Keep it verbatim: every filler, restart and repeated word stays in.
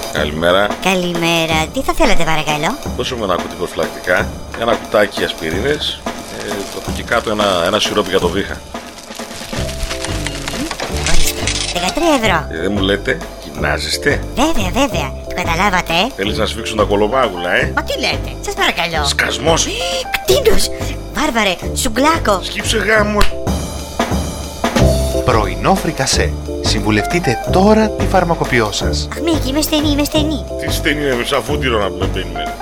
Καλημέρα. Καλημέρα. Τι θα θέλατε παρακαλώ? Δώσε μου ένα κουτί προφυλακτικά, ένα κουτάκι ασπιρίνες, ε, από εκεί κάτω ένα, ένα σιρόπι για το βήχα. Ορίστε, δεκατρία ευρώ. ε, Δεν μου λέτε, γυμνάζεστε? Βέβαια, βέβαια. Το καταλάβατε, ε? Θέλεις να σφίξουν τα κολομάγουλα, ε? Μα τι λέτε, σας παρακαλώ. Σκασμός. Ε, Κτίνος. Βάρβαρε, σουγκλάκο. Σκύψε γάμο. Πρωινό φρικασέ. Συμβουλευτείτε τώρα τη φαρμακοποιό σας. Αχ, Μίκη, είμαι στενή, είμαι στενή. Τι στενή είναι, σαν φούτυρο να με περιμένεις.